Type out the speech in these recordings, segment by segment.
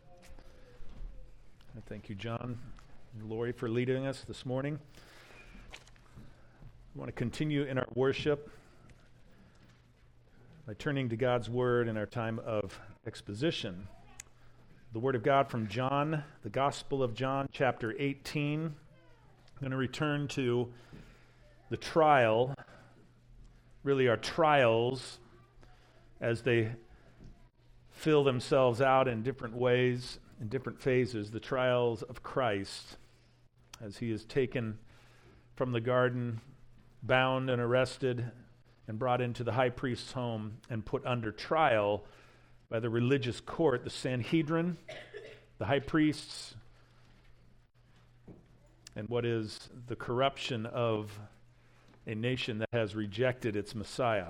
I thank you, John and Lori, for leading us this morning. We want to continue in our worship by turning to God's Word in our time of exposition. The Word of God from John, the Gospel of John, chapter 18. I'm going to return to the trial, really our trials, as they fill themselves out in different ways, in different phases, the trials of Christ, as he is taken from the garden, bound and arrested, and brought into the high priest's home and put under trial by the religious court, the Sanhedrin, the high priests, and what is the corruption of a nation that has rejected its Messiah.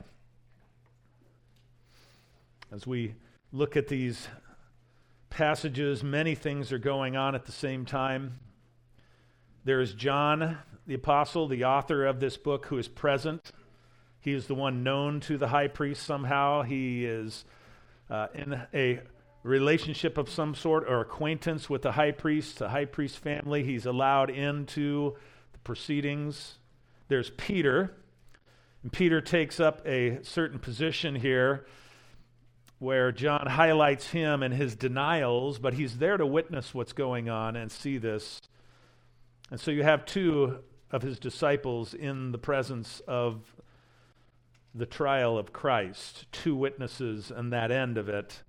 As we look at these passages, many things are going on at the same time. There is John, the apostle, the author of this book, who is present. He is the one known to the high priest somehow. He is in a relationship of some sort or acquaintance with the high priest family. He's allowed into the proceedings. There's Peter, and Peter takes up a certain position here where John highlights him and his denials, but he's there to witness what's going on and see this. And so you have two of his disciples in the presence of the trial of Christ, two witnesses and that end of it.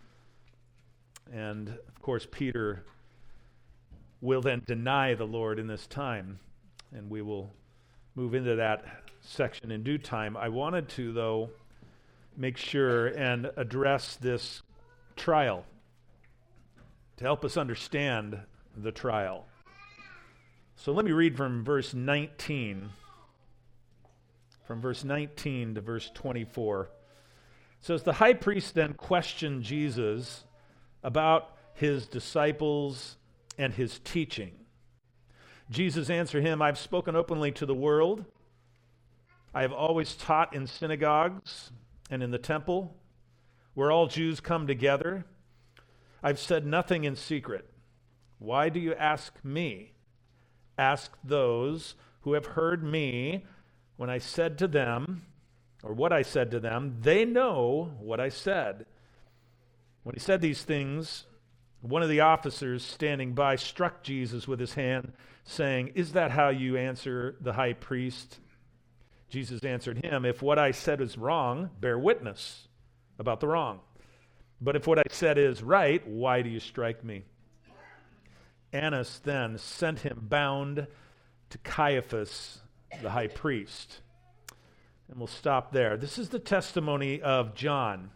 And, of course, Peter will then deny the Lord in this time, and we will move into that section in due time. I wanted to, though, make sure and address this trial to help us understand the trial. So let me read from verse 19. From verse 19 to verse 24. It says, "The high priest then questioned Jesus about his disciples and his teaching. Jesus answered him, 'I've spoken openly to the world. I have always taught in synagogues and in the temple, where all Jews come together. I've said nothing in secret. Why do you ask me? Ask those who have heard me when I said to them, or what I said to them. They know what I said.' When he said these things, one of the officers standing by struck Jesus with his hand, saying, 'Is that how you answer the high priest?' Jesus answered him, 'If what I said is wrong, bear witness about the wrong. But if what I said is right, why do you strike me?' Annas then sent him bound to Caiaphas, the high priest." And we'll stop there. This is the testimony of John.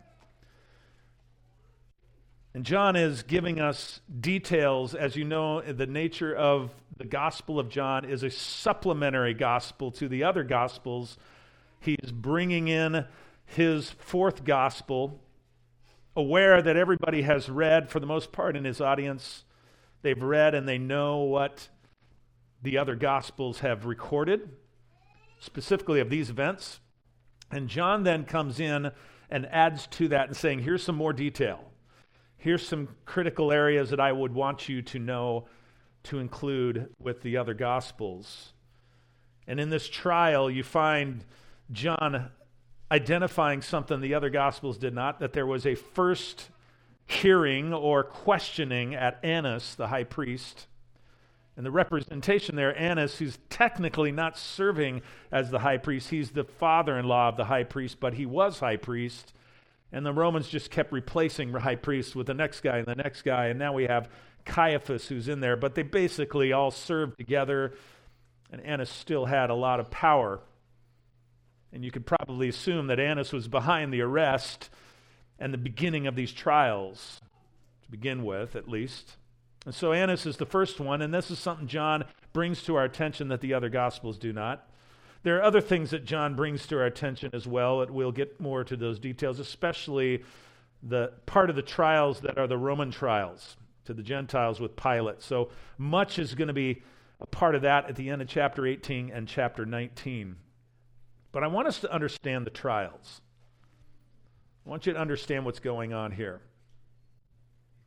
And John is giving us details. As you know, the nature of the Gospel of John is a supplementary gospel to the other Gospels. He's bringing in his fourth Gospel, aware that everybody has read, for the most part in his audience, they've read and they know what the other Gospels have recorded, specifically of these events. And John then comes in and adds to that and saying, here's some more detail. Here's some critical areas that I would want you to know to include with the other Gospels. And in this trial, you find John identifying something the other Gospels did not, that there was a first hearing or questioning at Annas, the high priest. And the representation there, Annas, who's technically not serving as the high priest, he's the father-in-law of the high priest, but he was high priest. And the Romans just kept replacing the high priest with the next guy and the next guy. And now we have Caiaphas who's in there. But they basically all served together. And Annas still had a lot of power. And you could probably assume that Annas was behind the arrest and the beginning of these trials, to begin with, at least. And so Annas is the first one. And this is something John brings to our attention that the other Gospels do not. There are other things that John brings to our attention as well, and we'll get more to those details, especially the part of the trials that are the Roman trials to the Gentiles with Pilate. So much is going to be a part of that at the end of chapter 18 and chapter 19. But I want us to understand the trials. I want you to understand what's going on here.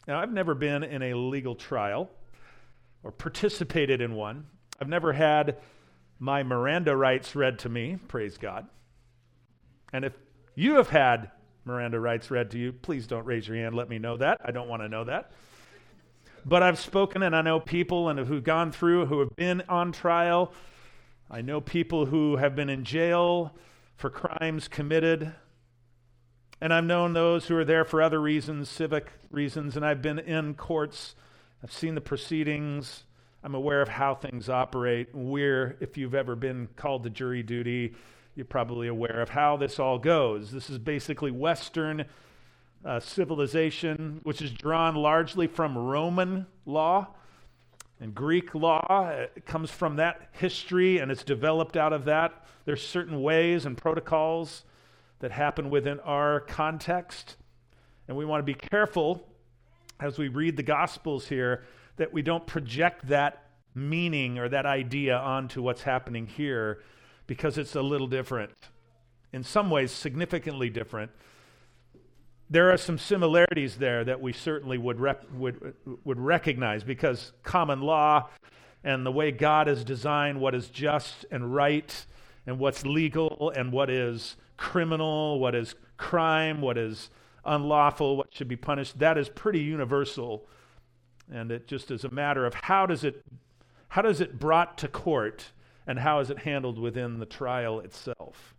Now, I've never been in a legal trial or participated in one. I've never had my Miranda rights read to me, praise God. And if you have had Miranda rights read to you, please don't raise your hand. Let me know that. I don't want to know that. But I've spoken, and I know people who've gone through, who have been on trial. I know people who have been in jail for crimes committed. And I've known those who are there for other reasons, civic reasons, and I've been in courts. I've seen the proceedings. I'm aware of how things operate. If you've ever been called to jury duty, you're probably aware of how this all goes. This is basically Western civilization, which is drawn largely from Roman law and Greek law. It comes from that history, and it's developed out of that. There's certain ways and protocols that happen within our context, and we want to be careful as we read the Gospels here that we don't project that meaning or that idea onto what's happening here, because it's a little different. In some ways, significantly different. There are some similarities there that we certainly would recognize, because common law and the way God has designed what is just and right and what's legal and what is criminal, what is crime, what is unlawful, what should be punished, that is pretty universal. And it just is a matter of how does it brought to court and how is it handled within the trial itself.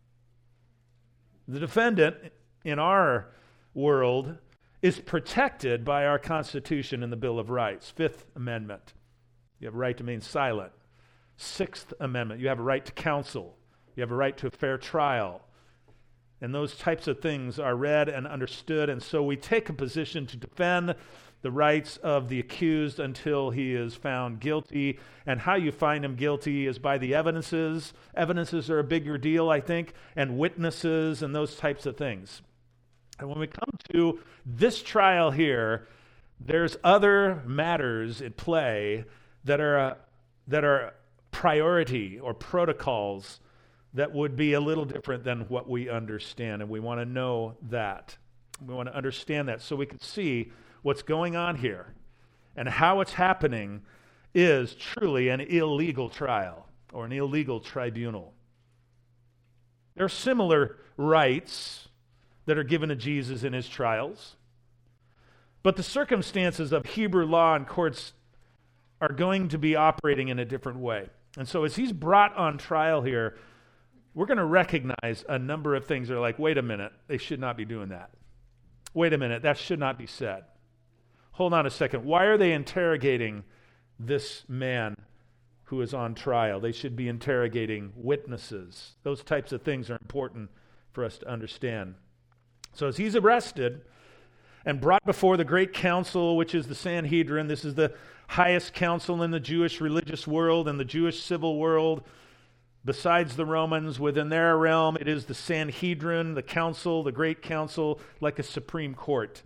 The defendant in our world is protected by our Constitution and the Bill of Rights. Fifth Amendment, you have a right to remain silent. Sixth Amendment, you have a right to counsel. You have a right to a fair trial. And those types of things are read and understood, and so we take a position to defend the rights of the accused until he is found guilty. And how you find him guilty is by the evidences. Evidences are a bigger deal, I think, and witnesses and those types of things. And when we come to this trial here, there's other matters at play that are priority or protocols that would be a little different than what we understand, and we want to know that. We want to understand that so we can see what's going on here and how it's happening is truly an illegal trial or an illegal tribunal. There are similar rights that are given to Jesus in his trials, but the circumstances of Hebrew law and courts are going to be operating in a different way. And so as he's brought on trial here, we're going to recognize a number of things that are like, wait a minute, they should not be doing that. Wait a minute, that should not be said. Hold on a second. Why are they interrogating this man who is on trial? They should be interrogating witnesses. Those types of things are important for us to understand. So as he's arrested and brought before the great council, which is the Sanhedrin, this is the highest council in the Jewish religious world and the Jewish civil world. Besides the Romans, within their realm, it is the Sanhedrin, the council, the great council, like a supreme court.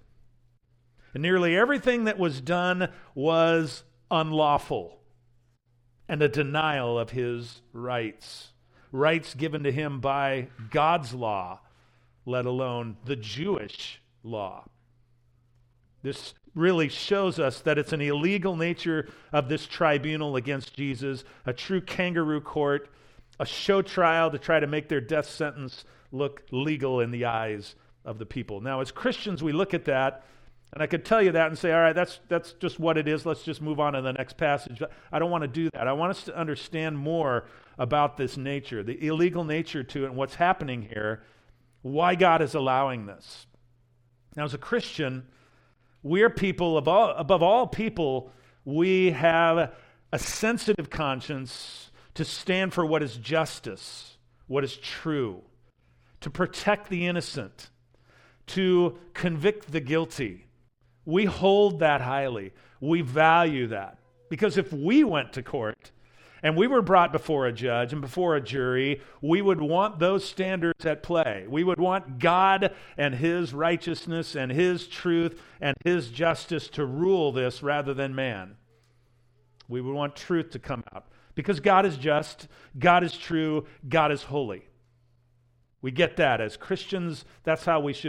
And nearly everything that was done was unlawful and a denial of his rights. Rights given to him by God's law, let alone the Jewish law. This really shows us that it's an illegal nature of this tribunal against Jesus, a true kangaroo court, a show trial to try to make their death sentence look legal in the eyes of the people. Now, as Christians, we look at that, and I could tell you that and say, all right, that's just what it is. Let's just move on to the next passage. But I don't want to do that. I want us to understand more about this nature, the illegal nature to it and what's happening here, why God is allowing this. Now, as a Christian, we are people, above all people, we have a sensitive conscience to stand for what is justice, what is true, to protect the innocent, to convict the guilty. We hold that highly. We value that. Because if we went to court and we were brought before a judge and before a jury, we would want those standards at play. We would want God and his righteousness and his truth and his justice to rule this rather than man. We would want truth to come out. Because God is just, God is true, God is holy. We get that. As Christians, that's how we should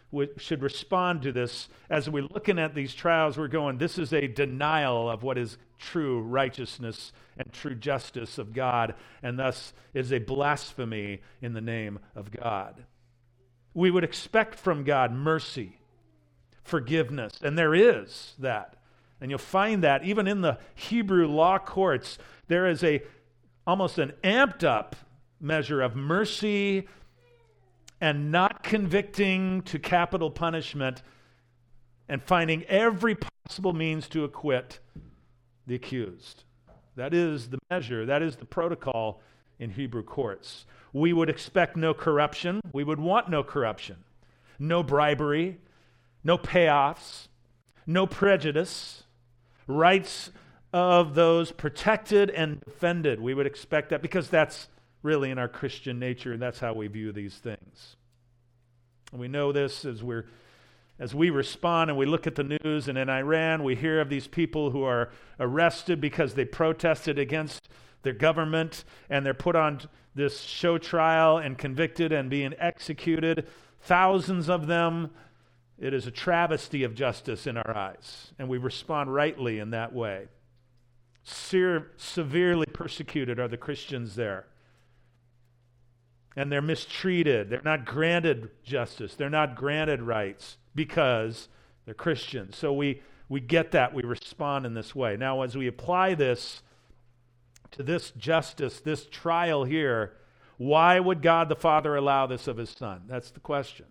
should respond to this. As we're looking at these trials, we're going, this is a denial of what is true righteousness and true justice of God, and thus is a blasphemy in the name of God. We would expect from God mercy, forgiveness, and there is that. And you'll find that even in the Hebrew law courts, there is almost an amped up measure of mercy and not convicting to capital punishment and finding every possible means to acquit the accused. That is the measure, that is the protocol in Hebrew courts. We would expect no corruption. We would want no corruption. No bribery, no payoffs, no prejudice, rights of those protected and defended. We would expect that because that's really in our Christian nature, and that's how we view these things. And we know this as we respond and we look at the news, and in Iran we hear of these people who are arrested because they protested against their government, and they're put on this show trial and convicted and being executed. Thousands of them. It is a travesty of justice in our eyes, and we respond rightly in that way. Severely persecuted are the Christians there. And they're mistreated. They're not granted justice. They're not granted rights because they're Christians. So we get that. We respond in this way. Now, as we apply this to this justice, this trial here, why would God the Father allow this of his Son? That's the question.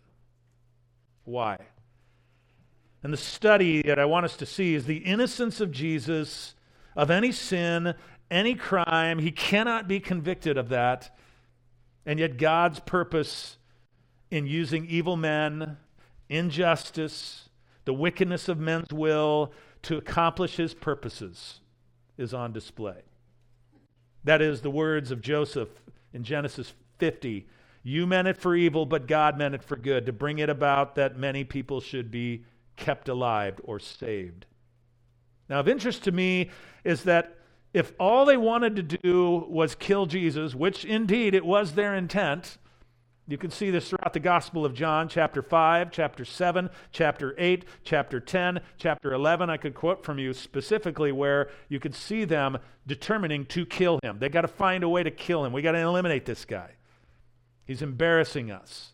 Why? And the study that I want us to see is the innocence of Jesus of any sin, any crime. He cannot be convicted of that. And yet God's purpose in using evil men, injustice, the wickedness of men's will to accomplish his purposes is on display. That is the words of Joseph in Genesis 50. You meant it for evil, but God meant it for good, to bring it about that many people should be kept alive or saved. Now, of interest to me is that if all they wanted to do was kill Jesus, which indeed it was their intent, you can see this throughout the Gospel of John, chapter 5, chapter 7, chapter 8, chapter 10, chapter 11. I could quote from you specifically where you could see them determining to kill him. They got to find a way to kill him. We got to eliminate this guy. He's embarrassing us.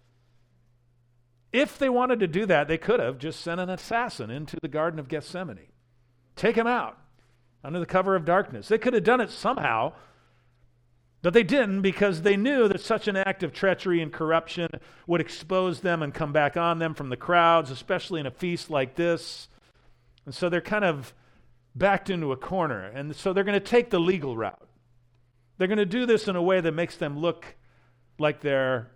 If they wanted to do that, they could have just sent an assassin into the Garden of Gethsemane. Take him out under the cover of darkness. They could have done it somehow, but they didn't because they knew that such an act of treachery and corruption would expose them and come back on them from the crowds, especially in a feast like this. And so they're kind of backed into a corner. And so they're going to take the legal route. They're going to do this in a way that makes them look like they're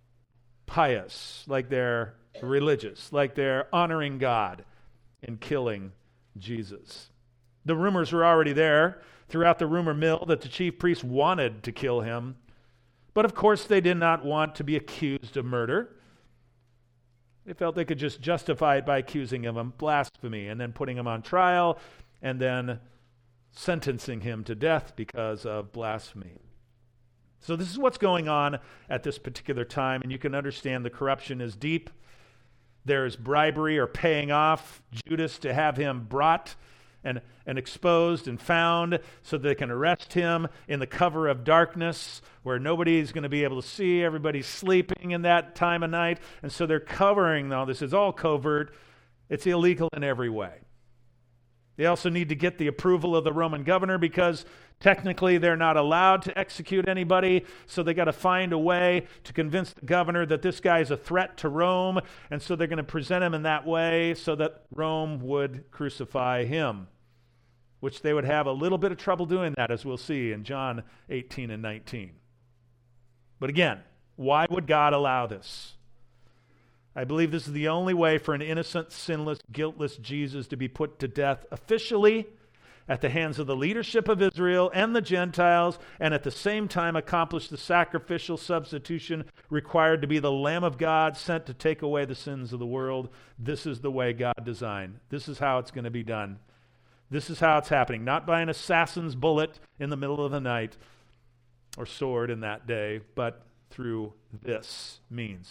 pious, like they're religious, like they're honoring God in killing Jesus. The rumors were already there throughout the rumor mill that the chief priests wanted to kill him. But of course, they did not want to be accused of murder. They felt they could just justify it by accusing him of blasphemy and then putting him on trial and then sentencing him to death because of blasphemy. So this is what's going on at this particular time, and you can understand the corruption is deep. There is bribery or paying off Judas to have him brought and exposed and found so they can arrest him in the cover of darkness where nobody's going to be able to see. Everybody's sleeping in that time of night. And so they're covering all this. It's all covert. It's illegal in every way. They also need to get the approval of the Roman governor because technically they're not allowed to execute anybody. So they got to find a way to convince the governor that this guy is a threat to Rome. And so they're going to present him in that way so that Rome would crucify him, which they would have a little bit of trouble doing that, as we'll see in John 18 and 19. But again, why would God allow this? I believe this is the only way for an innocent, sinless, guiltless Jesus to be put to death officially at the hands of the leadership of Israel and the Gentiles, and at the same time accomplish the sacrificial substitution required to be the Lamb of God sent to take away the sins of the world. This is the way God designed. This is how it's going to be done. This is how it's happening, not by an assassin's bullet in the middle of the night or sword in that day, but through this means.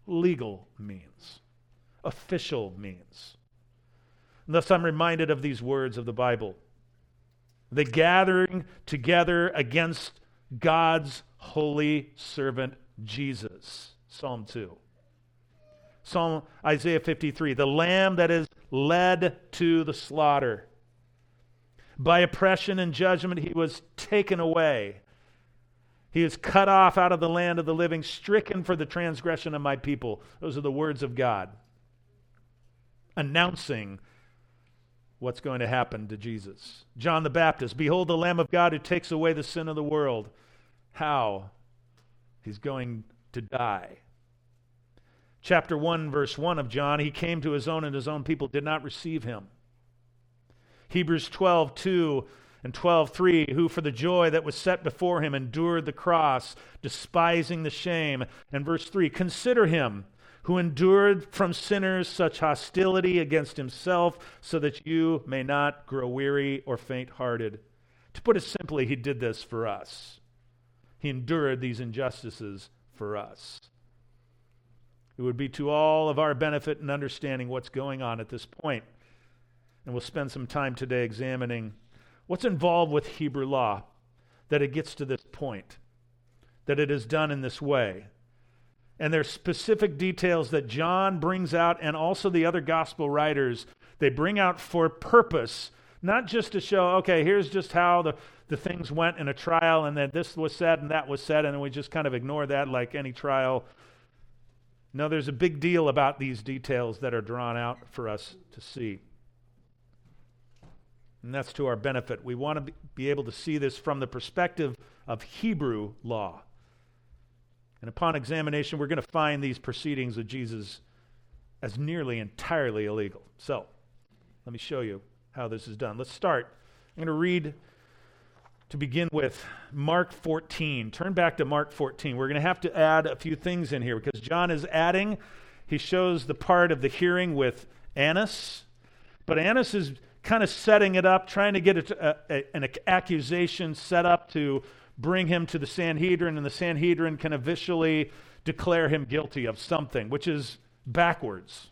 legal means, official means. And thus I'm reminded of these words of the Bible. The gathering together against God's holy servant Jesus. Psalm 2. Isaiah 53, the lamb that is led to the slaughter. By oppression and judgment he was taken away. He is cut off out of the land of the living, stricken for the transgression of my people. Those are the words of God, announcing what's going to happen to Jesus. John the Baptist, behold the Lamb of God who takes away the sin of the world. How? He's going to die. Chapter 1, verse 1 of John, he came to his own and his own people did not receive him. Hebrews 12:2 and 12:3, who for the joy that was set before him endured the cross, despising the shame. And verse 3, consider him who endured from sinners such hostility against himself, so that you may not grow weary or faint-hearted. To put it simply, he did this for us. He endured these injustices for us. It would be to all of our benefit in understanding what's going on at this point. And we'll spend some time today examining what's involved with Hebrew law, that it gets to this point, that it is done in this way. And there's specific details that John brings out, and also the other gospel writers, they bring out for purpose, not just to show, okay, here's just how the things went in a trial, and then this was said and that was said, and then we just kind of ignore that like any trial. No, there's a big deal about these details that are drawn out for us to see. And that's to our benefit. We want to be able to see this from the perspective of Hebrew law. And upon examination, we're going to find these proceedings of Jesus as nearly entirely illegal. So, let me show you how this is done. Let's start. I'm going to read, to begin with, Mark 14. Turn back to Mark 14. We're going to have to add a few things in here because John is adding. He shows the part of the hearing with Annas. But Annas is kind of setting it up, trying to get an accusation set up to bring him to the Sanhedrin, and the Sanhedrin can officially declare him guilty of something, which is backwards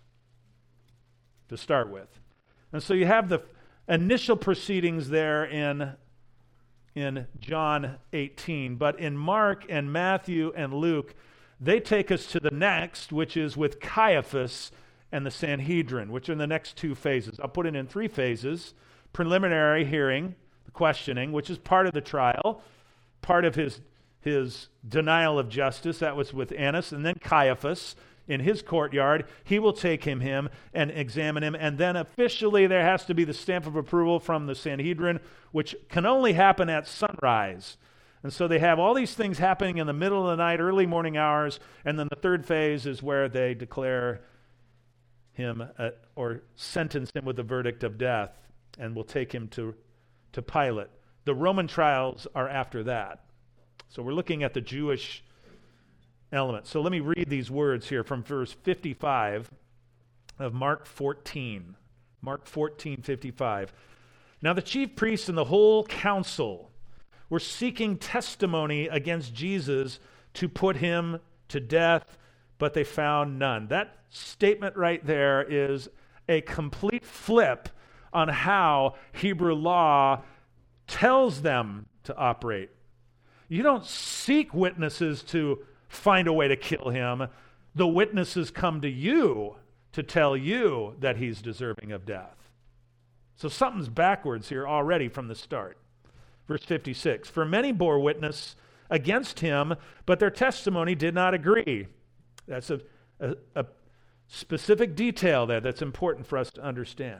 to start with. And so you have the initial proceedings there in John 18, but in Mark and Matthew and Luke, they take us to the next, which is with Caiaphas and the Sanhedrin, which are in the next two phases. I'll put it in three phases. Preliminary hearing, the questioning, which is part of the trial, part of his denial of justice. That was with Annas. And then Caiaphas, in his courtyard, he will take him and examine him. And then officially there has to be the stamp of approval from the Sanhedrin, which can only happen at sunrise. And so they have all these things happening in the middle of the night, early morning hours. And then the third phase is where they declare him or sentence him with the verdict of death, and will take him to Pilate. The Roman trials are after that. So we're looking at the Jewish element. So let me read these words here from verse 55 of Mark 14. Mark 14:55. Now the chief priests and the whole council were seeking testimony against Jesus to put him to death, but they found none. That statement right there is a complete flip on how Hebrew law tells them to operate. You don't seek witnesses to find a way to kill him. The witnesses come to you to tell you that he's deserving of death. So something's backwards here already from the start. Verse 56, for many bore witness against him, but their testimony did not agree. That's a specific detail there that's important for us to understand.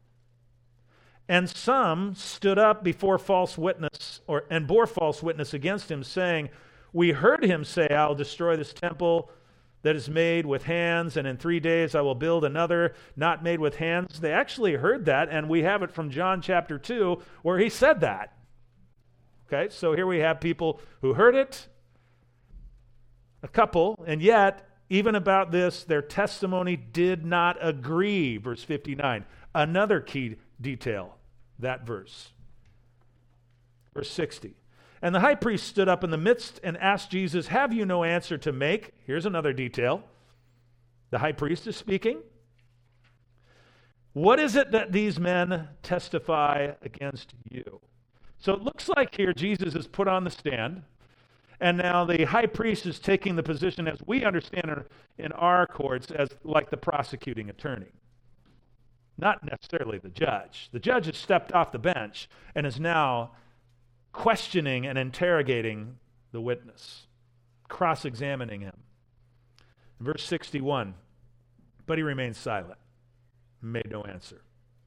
And some stood up before false witness and bore false witness against him, saying, we heard him say, I'll destroy this temple that is made with hands, and in 3 days I will build another not made with hands. They actually heard that, and we have it from John chapter 2 where he said that. Okay, so here we have people who heard it, a couple, and yet, even about this, their testimony did not agree. Verse 59, another key detail, that verse. Verse 60, and the high priest stood up in the midst and asked Jesus, have you no answer to make? Here's another detail. The high priest is speaking. What is it that these men testify against you? So it looks like here Jesus is put on the stand, and now the high priest is taking the position, as we understand in our courts, as like the prosecuting attorney. Not necessarily the judge. The judge has stepped off the bench and is now questioning and interrogating the witness, cross-examining him. Verse 61, but he remained silent, made no answer.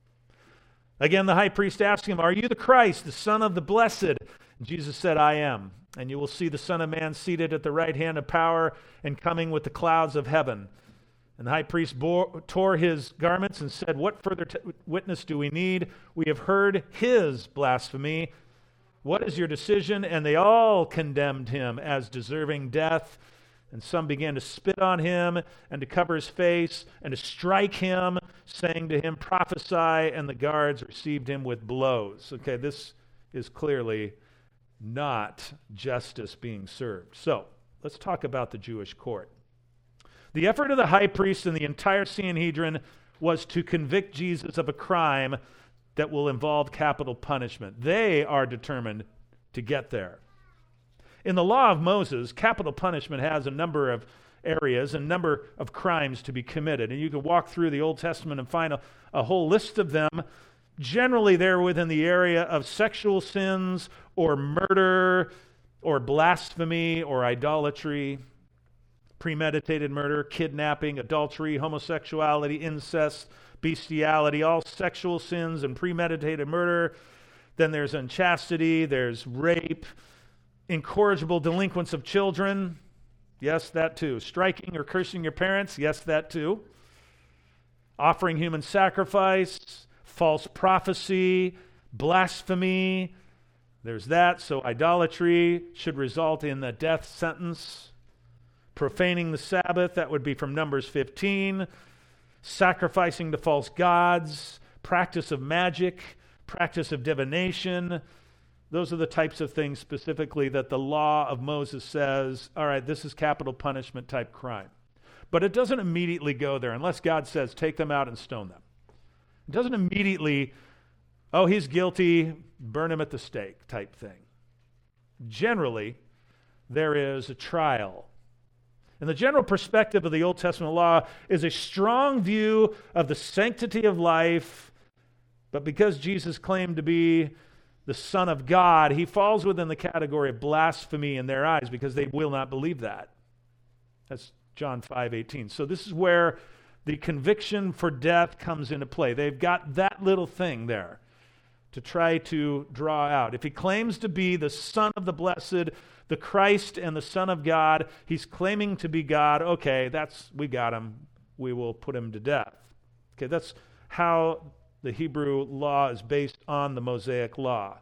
Again, the high priest asked him, "Are you the Christ, the Son of the Blessed?" And Jesus said, "I am. And you will see the Son of Man seated at the right hand of power and coming with the clouds of heaven." And the high priest tore his garments and said, "What further witness do we need? We have heard his blasphemy. What is your decision?" And they all condemned him as deserving death. And some began to spit on him and to cover his face and to strike him, saying to him, "Prophesy." And the guards received him with blows. Okay, this is clearly not justice being served. So let's talk about the Jewish court. The effort of the high priest and the entire Sanhedrin was to convict Jesus of a crime that will involve capital punishment. They are determined to get there. In the law of Moses, capital punishment has a number of areas, a number of crimes to be committed. And you can walk through the Old Testament and find a whole list of them. Generally, they're within the area of sexual sins or murder or blasphemy or idolatry, premeditated murder, kidnapping, adultery, homosexuality, incest, bestiality, all sexual sins and premeditated murder. Then there's unchastity, there's rape, incorrigible delinquents of children. Yes, that too. Striking or cursing your parents. Yes, that too. Offering human sacrifice, false prophecy, blasphemy. There's that. So idolatry should result in the death sentence. Profaning the Sabbath, that would be from Numbers 15. Sacrificing to false gods, practice of magic, practice of divination. Those are the types of things specifically that the law of Moses says, all right, this is capital punishment type crime. But it doesn't immediately go there unless God says, take them out and stone them. It doesn't immediately, oh, he's guilty, burn him at the stake type thing. Generally, there is a trial. And the general perspective of the Old Testament law is a strong view of the sanctity of life, but because Jesus claimed to be the Son of God, he falls within the category of blasphemy in their eyes because they will not believe that. That's John 5:18. So this is where the conviction for death comes into play. They've got that little thing there to try to draw out. If he claims to be the Son of the Blessed, the Christ and the Son of God, he's claiming to be God. Okay, we got him. We will put him to death. Okay, that's how the Hebrew law is based on the Mosaic law.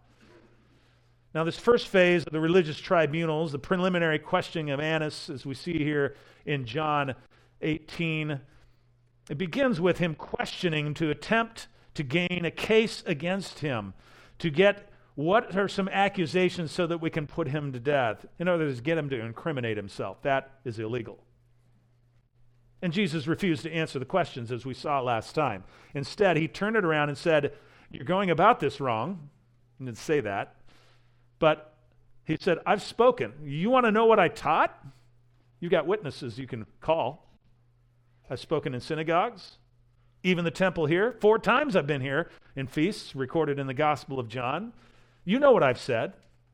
Now, this first phase of the religious tribunals, the preliminary questioning of Annas, as we see here in John 18, it begins with him questioning to attempt to gain a case against him, to get what are some accusations so that we can put him to death. In other words, get him to incriminate himself. That is illegal. And Jesus refused to answer the questions, as we saw last time. Instead, he turned it around and said, "You're going about this wrong." He didn't say that. But he said, "I've spoken. You want to know what I taught? You've got witnesses you can call. I've spoken in synagogues, even the temple here. 4 times I've been here in feasts recorded in the Gospel of John. You know what I've said.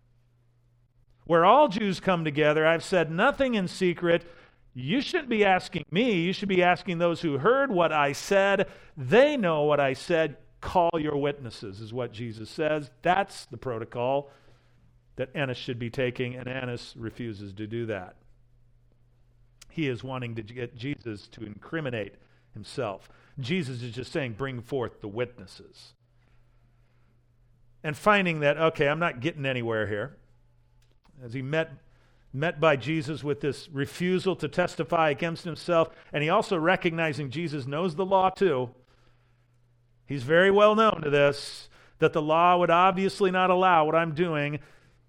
Where all Jews come together, I've said nothing in secret. You shouldn't be asking me. You should be asking those who heard what I said. They know what I said. Call your witnesses," is what Jesus says. That's the protocol that Annas should be taking, and Annas refuses to do that. He is wanting to get Jesus to incriminate himself. Jesus is just saying, bring forth the witnesses. And finding that, okay, I'm not getting anywhere here. As he met by Jesus with this refusal to testify against himself, and he also recognizing Jesus knows the law too. He's very well known to this, that the law would obviously not allow what I'm doing.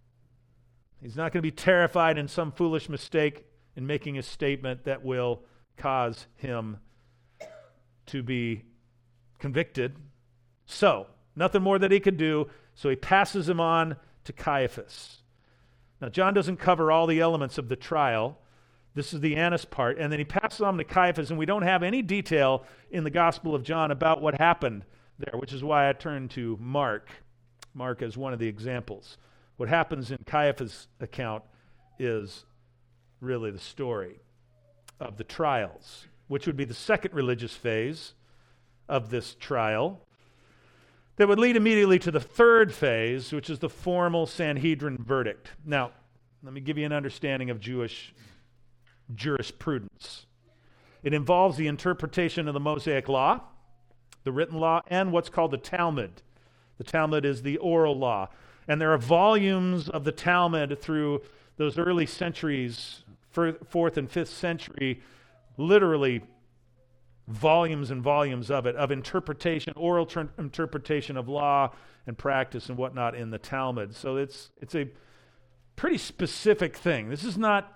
He's not going to be terrified in some foolish mistake in making a statement that will cause him to be convicted. So, nothing more that he could do, so he passes him on to Caiaphas. Now, John doesn't cover all the elements of the trial. This is the Annas part. And then he passes on to Caiaphas, and we don't have any detail in the Gospel of John about what happened there, which is why I turned to Mark. Mark as one of the examples. What happens in Caiaphas' account is really the story of the trials, which would be the second religious phase of this trial, that would lead immediately to the third phase, which is the formal Sanhedrin verdict. Now, let me give you an understanding of Jewish jurisprudence. It involves the interpretation of the Mosaic law, the written law, and what's called the Talmud. The Talmud is the oral law. And there are volumes of the Talmud through those early centuries, 4th and 5th century, literally volumes and volumes of it, of interpretation, oral interpretation of law and practice and whatnot in the Talmud. So it's a pretty specific thing. This is not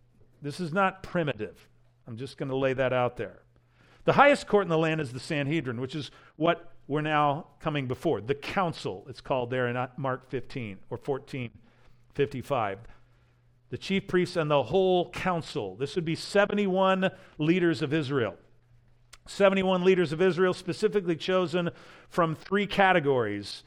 primitive. I'm just going to lay that out there. The highest court in the land is the Sanhedrin, which is what we're now coming before. The council, it's called there in Mark 15 or 14:55. The chief priests and the whole council. This would be 71 leaders of Israel. 71 leaders of Israel, specifically chosen from 3 categories.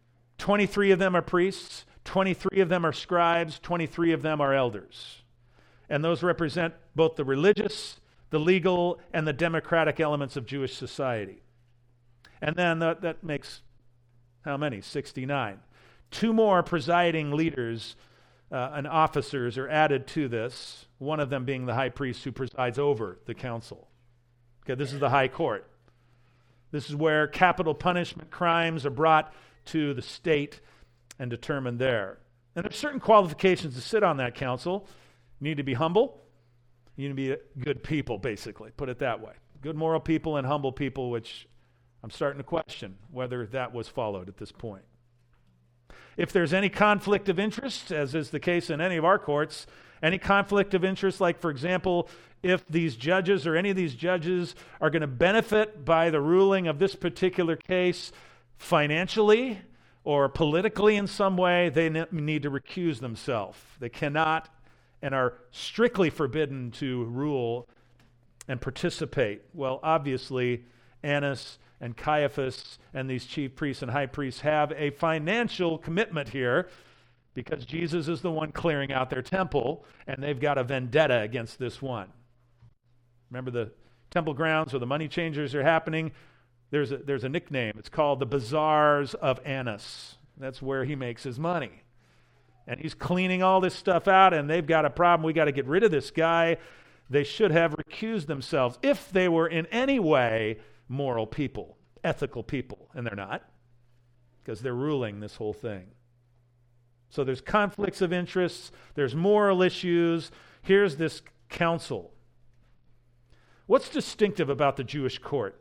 23 of them are priests, 23 of them are scribes, 23 of them are elders. And those represent both the religious, the legal, and the democratic elements of Jewish society. And then that makes how many? 69. 2 more presiding leaders and officers are added to this, one of them being the high priest who presides over the council. Okay, this is the high court. This is where capital punishment crimes are brought to the state and determined there. And there's certain qualifications to sit on that council. You need to be humble. You need to be good people, basically. Put it that way. Good moral people and humble people, which I'm starting to question whether that was followed at this point. If there's any conflict of interest, as is the case in any of our courts, any conflict of interest, like, for example, if these judges or any of these judges are going to benefit by the ruling of this particular case financially or politically in some way, they need to recuse themselves. They cannot and are strictly forbidden to rule and participate. Well, obviously, Annas and Caiaphas and these chief priests and high priests have a financial commitment here because Jesus is the one clearing out their temple, and they've got a vendetta against this one. Remember the temple grounds where the money changers are happening? There's a nickname. It's called the Bazaars of Annas. That's where he makes his money. And he's cleaning all this stuff out, and they've got a problem. We got to get rid of this guy. They should have recused themselves if they were in any way moral people, ethical people, and they're not, because they're ruling this whole thing. So there's conflicts of interests, there's moral issues. Here's this council. What's distinctive about the Jewish court?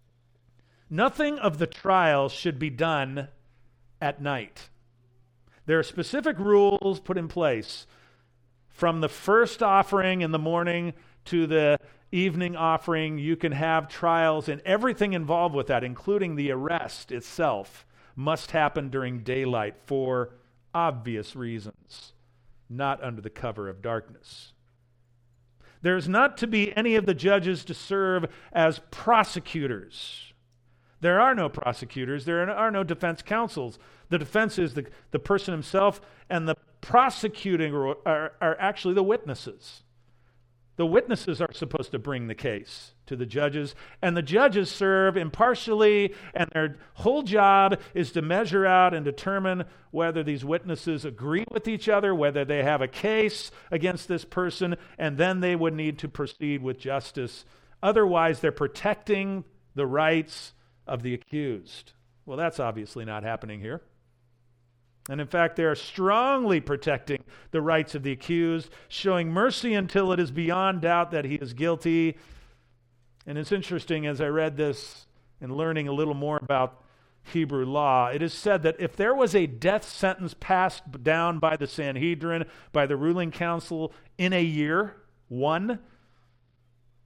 Nothing of the trial should be done at night. There are specific rules put in place from the first offering in the morning to the evening offering. You can have trials, and everything involved with that, including the arrest itself, must happen during daylight for obvious reasons, not under the cover of darkness. There's not to be any of the judges to serve as prosecutors. There are no prosecutors. There are no defense counsels. The defense is the person himself, and the prosecuting are actually the witnesses. The witnesses are supposed to bring the case to the judges, and the judges serve impartially, and their whole job is to measure out and determine whether these witnesses agree with each other, whether they have a case against this person, and then they would need to proceed with justice. Otherwise, they're protecting the rights of the accused. Well, that's obviously not happening here. And in fact, they are strongly protecting the rights of the accused, showing mercy until it is beyond doubt that he is guilty. And it's interesting, as I read this and learning a little more about Hebrew law, it is said that if there was a death sentence passed down by the Sanhedrin, by the ruling council in a year, one,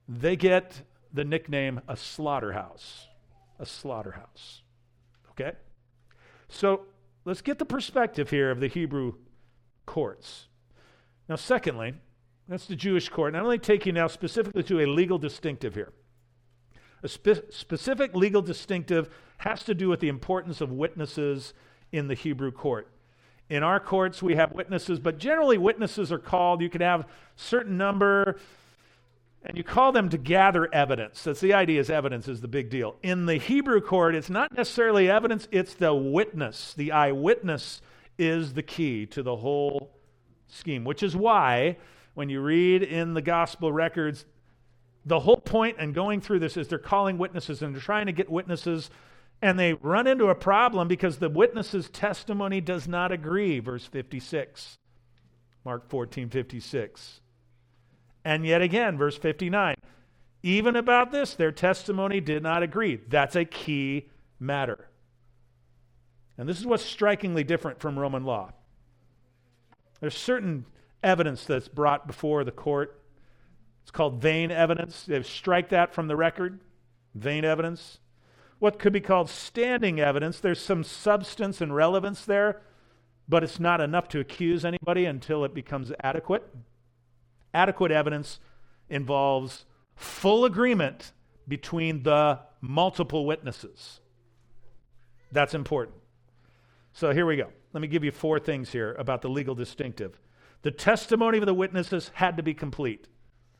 they get the nickname a slaughterhouse. A slaughterhouse. Okay? So let's get the perspective here of the Hebrew courts. Now, secondly, that's the Jewish court. And I'm only taking now specifically to a legal distinctive here. A specific legal distinctive has to do with the importance of witnesses in the Hebrew court. In our courts, we have witnesses, but generally witnesses are called. You can have a certain number, and you call them to gather evidence. That's the idea, is evidence is the big deal. In the Hebrew court, it's not necessarily evidence, it's the witness. The eyewitness is the key to the whole scheme, which is why when you read in the gospel records, the whole point in going through this is they're calling witnesses and they're trying to get witnesses, and they run into a problem because the witness's testimony does not agree, verse 56, Mark 14:56. And yet again, verse 59, even about this, their testimony did not agree. That's a key matter. And this is what's strikingly different from Roman law. There's certain evidence that's brought before the court. It's called vain evidence. They strike that from the record, vain evidence. What could be called standing evidence, there's some substance and relevance there, but it's not enough to accuse anybody until it becomes adequate. Adequate evidence involves full agreement between the multiple witnesses. That's important. So here we go. Let me give you 4 things here about the legal distinctive. The testimony of the witnesses had to be complete.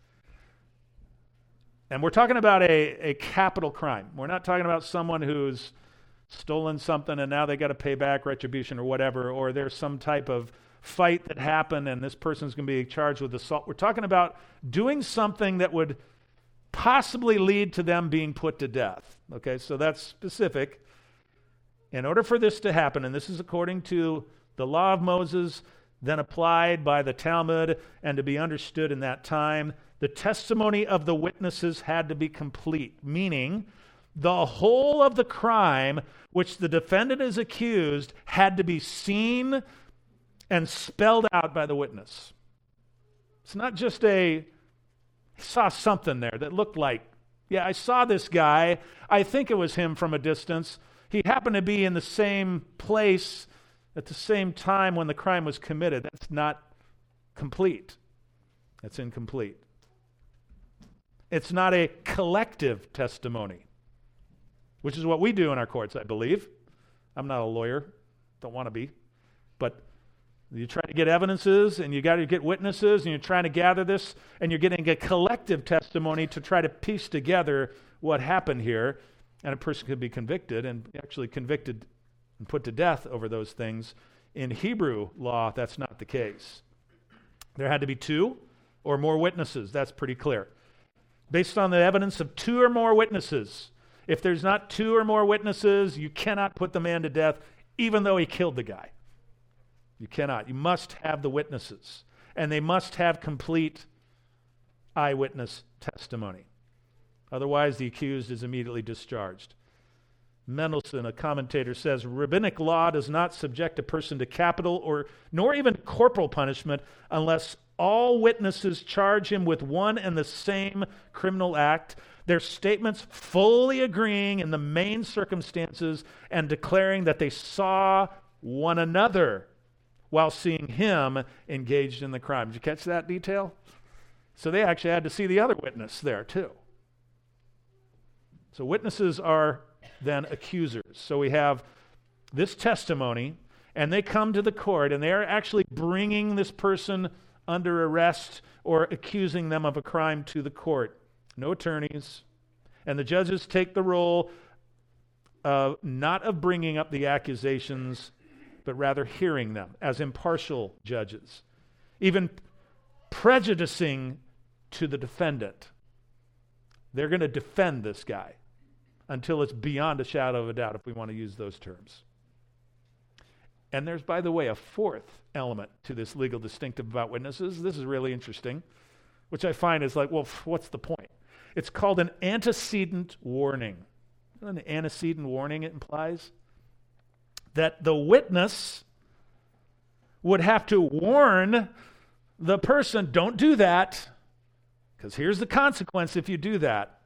And we're talking about a capital crime. We're not talking about someone who's stolen something and now they got to pay back retribution or whatever, or there's some type of fight that happened and this person's going to be charged with assault. We're talking about doing something that would possibly lead to them being put to death. Okay, so that's specific. In order for this to happen, and this is according to the law of Moses, then applied by the Talmud and to be understood in that time, the testimony of the witnesses had to be complete, meaning the whole of the crime which the defendant is accused had to be seen and spelled out by the witness. It's not just I saw something there that looked like, yeah, I saw this guy. I think it was him from a distance. He happened to be in the same place at the same time when the crime was committed. That's not complete. That's incomplete. It's not a collective testimony, which is what we do in our courts, I believe. I'm not a lawyer, don't want to be, but you try to get evidences and you got to get witnesses and you're trying to gather this and you're getting a collective testimony to try to piece together what happened here, and a person could be convicted and actually convicted and put to death over those things. In Hebrew law, that's not the case. There had to be 2 or more witnesses. That's pretty clear. Based on the evidence of 2 or more witnesses. If there's not 2 or more witnesses, you cannot put the man to death, even though he killed the guy. You cannot. You must have the witnesses. And they must have complete eyewitness testimony. Otherwise, the accused is immediately discharged. Mendelsohn, a commentator, says, rabbinic law does not subject a person to capital nor even corporal punishment unless all witnesses charge him with one and the same criminal act, their statements fully agreeing in the main circumstances and declaring that they saw one another while seeing him engaged in the crime. Did you catch that detail? So they actually had to see the other witness there too. So witnesses are then accusers. So we have this testimony, and they come to the court, and they are actually bringing this person under arrest or accusing them of a crime to the court. No attorneys. And the judges take the role not of bringing up the accusations, but rather hearing them as impartial judges, even prejudicing to the defendant. They're going to defend this guy until it's beyond a shadow of a doubt, if we want to use those terms. And there's, by the way, a 4th element to this legal distinctive about witnesses. This is really interesting, which I find is like, well, what's the point? It's called an antecedent warning. An antecedent warning, it implies that the witness would have to warn the person, don't do that. Because here's the consequence if you do that.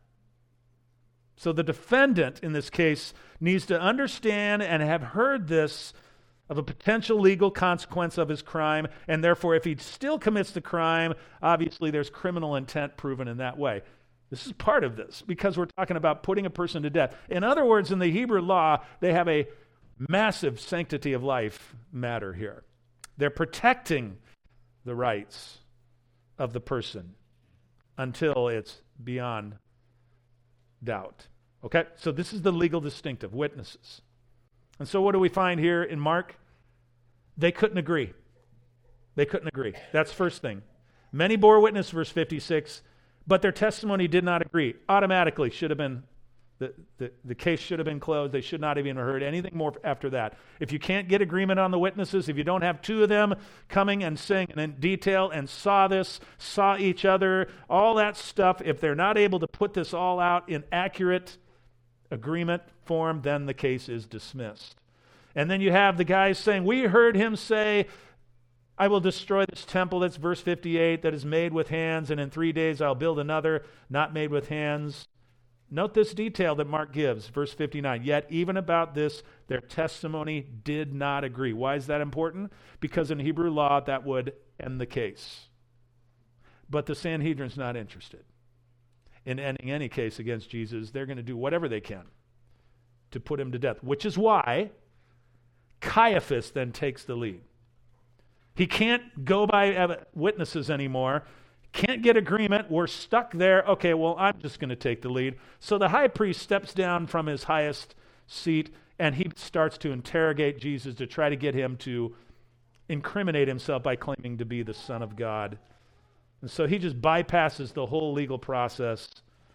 So the defendant in this case needs to understand and have heard this of a potential legal consequence of his crime, and therefore if he still commits the crime, obviously there's criminal intent proven in that way. This is part of this because we're talking about putting a person to death. In other words, in the Hebrew law, they have a massive sanctity of life matter here. They're protecting the rights of the person until it's beyond doubt. Okay? So this is the legal distinctive, witnesses. And so what do we find here in Mark? They couldn't agree. They couldn't agree. That's first thing. Many bore witness, verse 56, but their testimony did not agree. Automatically should have been, the case should have been closed. They should not have even heard anything more after that. If you can't get agreement on the witnesses, if you don't have two of them coming and saying in detail and saw this, saw each other, all that stuff, if they're not able to put this all out in accurate agreement form, then the case is dismissed. And then you have the guys saying, we heard him say, I will destroy this temple, that's verse 58, that is made with hands, and in 3 days I'll build another, not made with hands. Note this detail that Mark gives, verse 59. Yet even about this, their testimony did not agree. Why is that important? Because in Hebrew law, that would end the case. But the Sanhedrin's not interested in ending any case against Jesus. They're going to do whatever they can to put him to death, which is why Caiaphas then takes the lead. He can't go by witnesses anymore, can't get agreement, we're stuck there. Okay, well, I'm just going to take the lead. So the high priest steps down from his highest seat and he starts to interrogate Jesus to try to get him to incriminate himself by claiming to be the Son of God. And so he just bypasses the whole legal process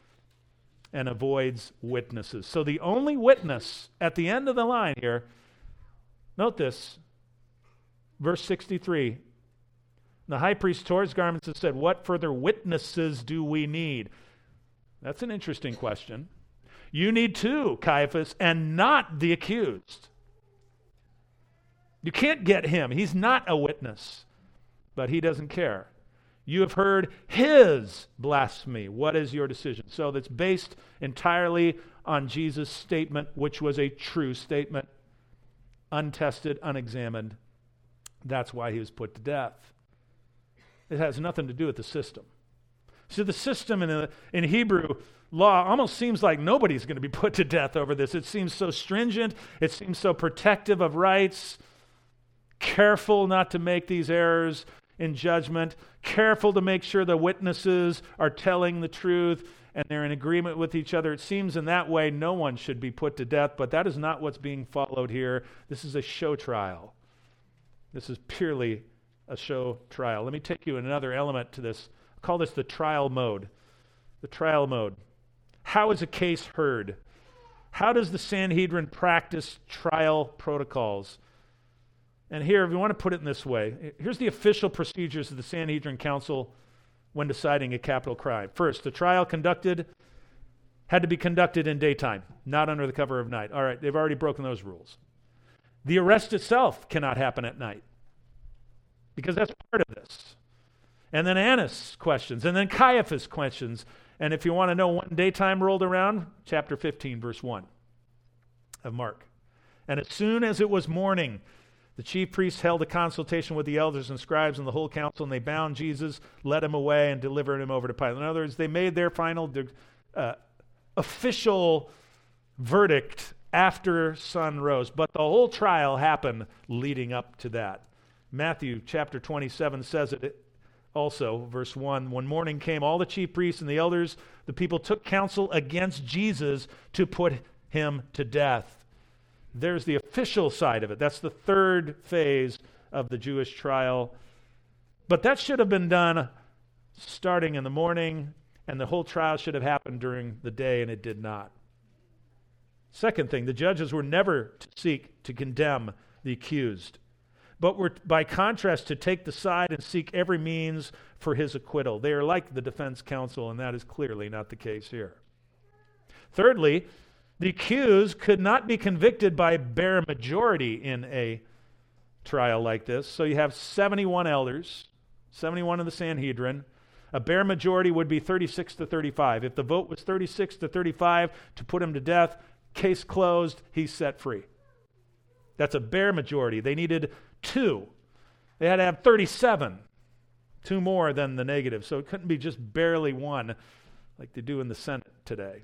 and avoids witnesses. So the only witness at the end of the line here, note this, verse 63, the high priest tore his garments and said, what further witnesses do we need? That's an interesting question. You need two, Caiaphas, and not the accused. You can't get him. He's not a witness, but he doesn't care. You have heard his blasphemy. What is your decision? So that's based entirely on Jesus' statement, which was a true statement, untested, unexamined. That's why he was put to death. It has nothing to do with the system. See, the system in Hebrew law almost seems like nobody's going to be put to death over this. It seems so stringent. It seems so protective of rights, careful not to make these errors in judgment, careful to make sure the witnesses are telling the truth and they're in agreement with each other. It seems in that way no one should be put to death, but that is not what's being followed here. This is a show trial. This is purely a show trial. Let me take you another element to this. I call this the trial mode. The trial mode. How is a case heard? How does the Sanhedrin practice trial protocols? And here, if you want to put it in this way, here's the official procedures of the Sanhedrin Council when deciding a capital crime. First, the trial had to be conducted in daytime, not under the cover of night. All right, they've already broken those rules. The arrest itself cannot happen at night because that's part of this. And then Annas questions, and then Caiaphas questions. And if you want to know when daytime rolled around, chapter 15, verse 1 of Mark. And as soon as it was morning, the chief priests held a consultation with the elders and scribes and the whole council, and they bound Jesus, led him away, and delivered him over to Pilate. In other words, they made their final official verdict after sun rose. But the whole trial happened leading up to that. Matthew chapter 27 says it also, verse 1, when morning came, all the chief priests and the elders, the people took counsel against Jesus to put him to death. There's the official side of it. That's the third phase of the Jewish trial. But that should have been done starting in the morning, and the whole trial should have happened during the day, and it did not. Second thing, the judges were never to seek to condemn the accused, but were, by contrast, to take the side and seek every means for his acquittal. They are like the defense counsel, and that is clearly not the case here. Thirdly, the accused could not be convicted by bare majority in a trial like this. So you have 71 elders, 71 of the Sanhedrin. A bare majority would be 36 to 35. If the vote was 36 to 35 to put him to death, case closed, he's set free. That's a bare majority. They needed 2. They had to have 37, 2 more than the negative. So it couldn't be just barely 1 like they do in the Senate today.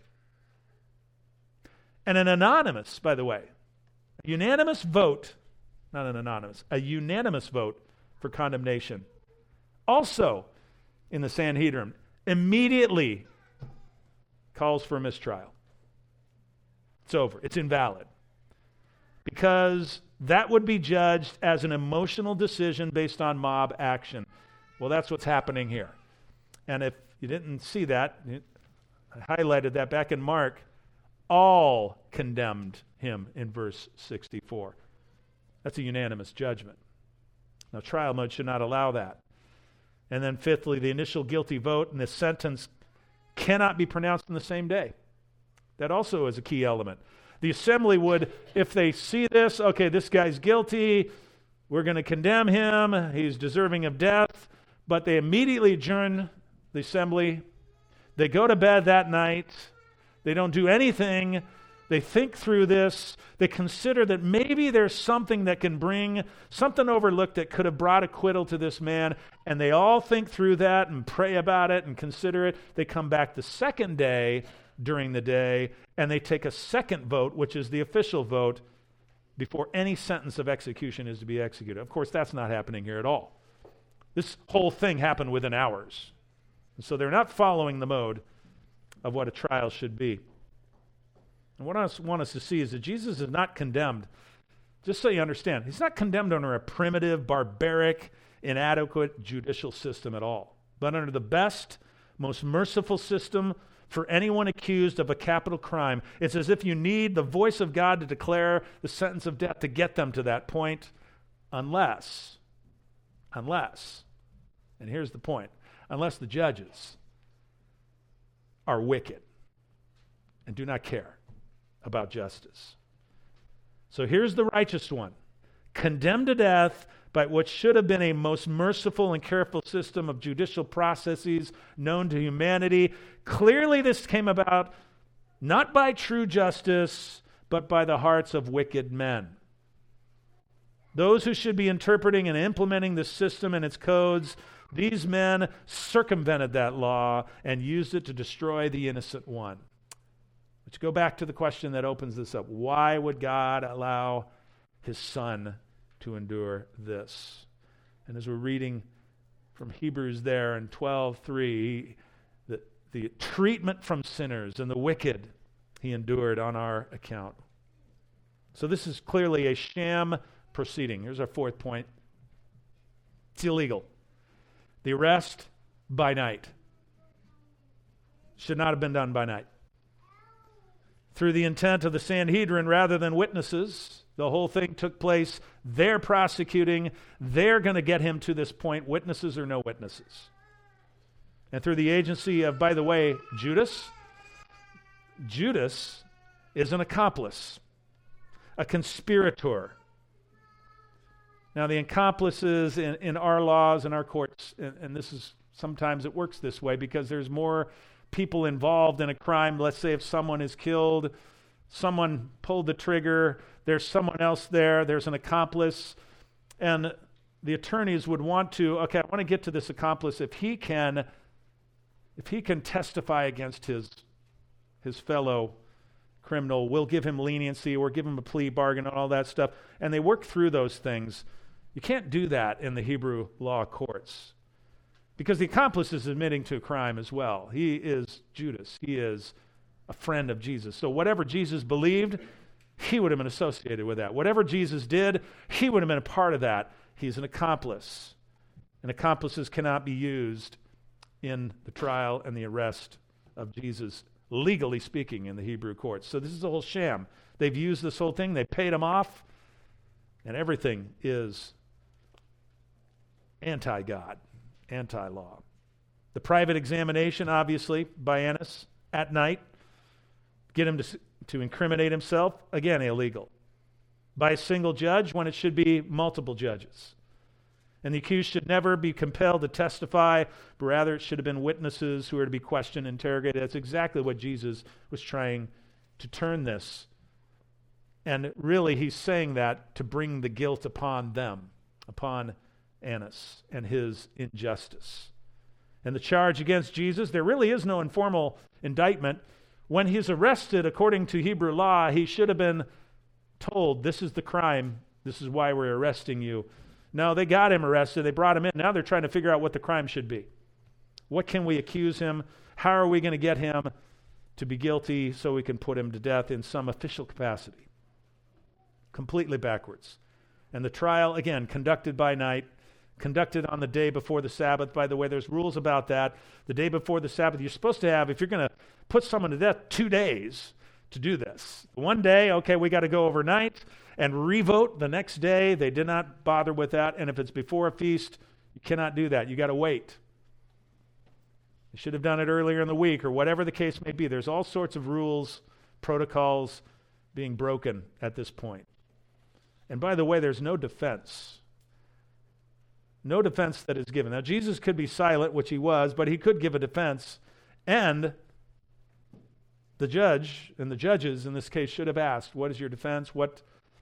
And an anonymous, by the way, a unanimous vote, not an anonymous, a unanimous vote for condemnation. Also in the Sanhedrin, immediately calls for a mistrial. It's over. It's invalid. Because that would be judged as an emotional decision based on mob action. Well, that's what's happening here. And if you didn't see that, I highlighted that back in Mark, all condemned him in verse 64. That's a unanimous judgment. Now, trial mode should not allow that. And then fifthly, the initial guilty vote and the sentence cannot be pronounced in the same day. That also is a key element. The assembly would, if they see this, okay, this guy's guilty, we're going to condemn him, he's deserving of death, but they immediately adjourn the assembly. They go to bed that night. They don't do anything. They think through this. They consider that maybe there's something that can bring something overlooked that could have brought acquittal to this man, and they all think through that and pray about it and consider it. They come back the second day during the day, and they take a second vote, which is the official vote, before any sentence of execution is to be executed. Of course, that's not happening here at all. This whole thing happened within hours. And so they're not following the mode of what a trial should be. And what I want us to see is that Jesus is not condemned, just so you understand, he's not condemned under a primitive, barbaric, inadequate judicial system at all, but under the best, most merciful system for anyone accused of a capital crime. It's as if you need the voice of God to declare the sentence of death to get them to that point, unless, and here's the point, unless the judges are wicked and do not care about justice. So here's the righteous one, condemned to death by what should have been a most merciful and careful system of judicial processes known to humanity. Clearly this came about not by true justice, but by the hearts of wicked men. Those who should be interpreting and implementing the system and its codes, these men circumvented that law and used it to destroy the innocent one. Let's go back to the question that opens this up. Why would God allow his son to endure this? And as we're reading from Hebrews there in 12:3, the treatment from sinners and the wicked he endured on our account. So this is clearly a sham proceeding. Here's our fourth point. It's illegal. The arrest by night should not have been done by night. Through the intent of the Sanhedrin rather than witnesses, the whole thing took place. They're prosecuting. They're going to get him to this point, witnesses or no witnesses. And through the agency of, by the way, Judas is an accomplice, a conspirator. Now, the accomplices in our laws and our courts, and this is sometimes it works this way because there's more people involved in a crime. Let's say if someone is killed, someone pulled the trigger, there's someone else there, there's an accomplice, and the attorneys would want to, okay, I want to get to this accomplice if he can testify against his fellow criminal, we'll give him leniency or give him a plea bargain and all that stuff. And they work through those things. You can't do that in the Hebrew law courts because the accomplice is admitting to a crime as well. He is Judas. He is a friend of Jesus. So whatever Jesus believed, he would have been associated with that. Whatever Jesus did, he would have been a part of that. He's an accomplice. And accomplices cannot be used in the trial and the arrest of Jesus, legally speaking, in the Hebrew courts. So this is a whole sham. They've used this whole thing. They paid him off. And everything is anti-God, anti-law. The private examination, obviously, by Annas at night, get him to incriminate himself, again, illegal. By a single judge when it should be multiple judges. And the accused should never be compelled to testify, but rather it should have been witnesses who are to be questioned, interrogated. That's exactly what Jesus was trying to turn this. And really, he's saying that to bring the guilt upon them, upon Annas and his injustice. And the charge against Jesus, there really is no informal indictment. When he's arrested, according to Hebrew law, he should have been told, this is the crime, this is why we're arresting you. No, they got him arrested, they brought him in. Now they're trying to figure out what the crime should be. What can we accuse him? How are we going to get him to be guilty so we can put him to death in some official capacity? Completely backwards. And the trial, again, conducted by night, conducted on the day before the Sabbath. By the way, there's rules about that. The day before the Sabbath, you're supposed to have, if you're going to put someone to death, 2 days to do this. One day, okay, we got to go overnight and revote the next day. They did not bother with that. And if it's before a feast, you cannot do that. You got to wait. You should have done it earlier in the week or whatever the case may be. There's all sorts of rules, protocols being broken at this point. And by the way, there's no defense. No defense that is given. Now, Jesus could be silent, which he was, but he could give a defense. And the judge and the judges in this case should have asked, what is your defense? What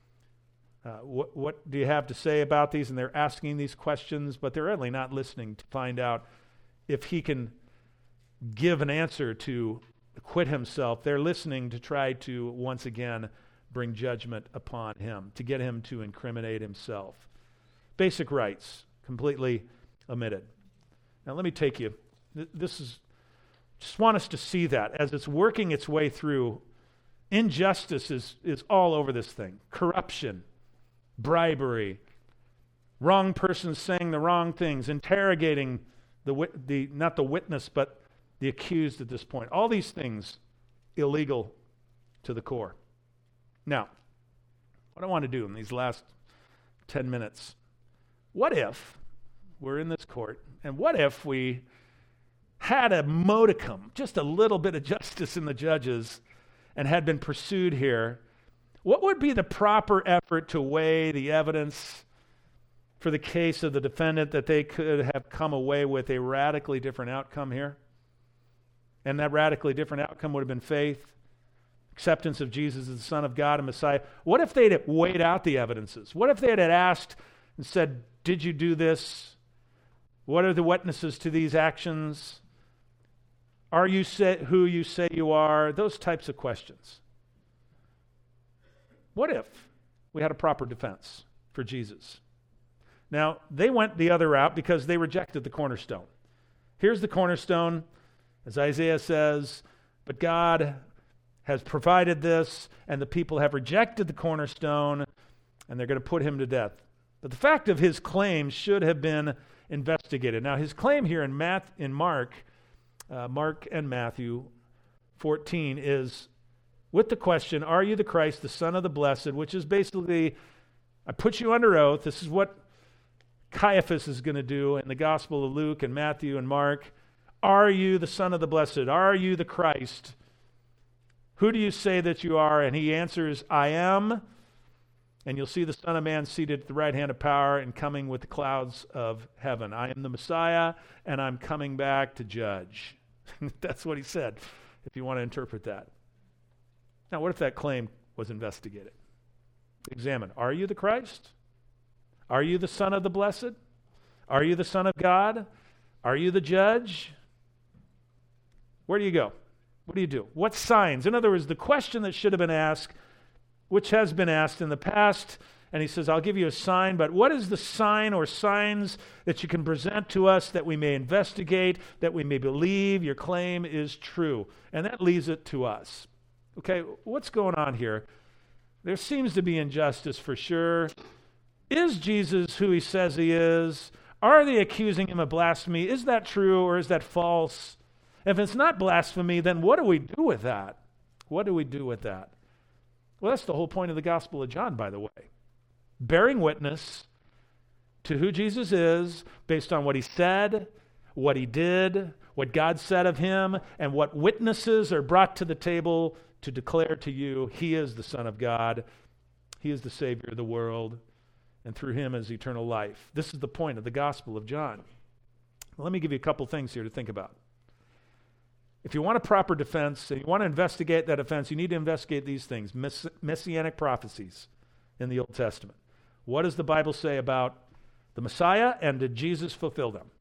do you have to say about these? And they're asking these questions, but they're really not listening to find out if he can give an answer to acquit himself. They're listening to try to, once again, bring judgment upon him, to get him to incriminate himself. Basic rights, completely omitted. Now let me take you, just want us to see that as it's working its way through. Injustice is all over this thing. Corruption, bribery, wrong persons saying the wrong things, interrogating not the witness, but the accused at this point. All these things illegal to the core. Now, what I want to do in these last 10 minutes, what if we're in this court, and what if we had a modicum, just a little bit of justice in the judges, and had been pursued here? What would be the proper effort to weigh the evidence for the case of the defendant that they could have come away with a radically different outcome here? And that radically different outcome would have been faith, acceptance of Jesus as the Son of God and Messiah. What if they'd have weighed out the evidences? What if they had asked and said, did you do this? What are the witnesses to these actions? Are you who you say you are? Those types of questions. What if we had a proper defense for Jesus? Now, they went the other route because they rejected the cornerstone. Here's the cornerstone, as Isaiah says, but God has provided this, and the people have rejected the cornerstone, and they're going to put him to death. But the fact of his claim should have been investigated. Now, his claim here in Mark and Matthew 14 is with the question, are you the Christ, the Son of the Blessed, which is basically, I put you under oath. This is what Caiaphas is going to do in the Gospel of Luke and Matthew and Mark. Are you the Son of the Blessed? Are you the Christ? Who do you say that you are? And he answers, I am. And you'll see the Son of Man seated at the right hand of power and coming with the clouds of heaven. I am the Messiah, and I'm coming back to judge. That's what he said, if you want to interpret that. Now, what if that claim was investigated? Examine. Are you the Christ? Are you the Son of the Blessed? Are you the Son of God? Are you the judge? Where do you go? What do you do? What signs? In other words, the question that should have been asked, which has been asked in the past, and he says, I'll give you a sign, but what is the sign or signs that you can present to us that we may investigate, that we may believe your claim is true? And that leaves it to us. Okay, what's going on here? There seems to be injustice for sure. Is Jesus who he says he is? Are they accusing him of blasphemy? Is that true or is that false? If it's not blasphemy, then what do we do with that? What do we do with that? Well, that's the whole point of the Gospel of John, by the way. Bearing witness to who Jesus is based on what he said, what he did, what God said of him, and what witnesses are brought to the table to declare to you he is the Son of God, he is the Savior of the world, and through him is eternal life. This is the point of the Gospel of John. Let me give you a couple things here to think about. If you want a proper defense and you want to investigate that offense, you need to investigate these things. Messianic prophecies in the Old Testament. What does the Bible say about the Messiah, and did Jesus fulfill them?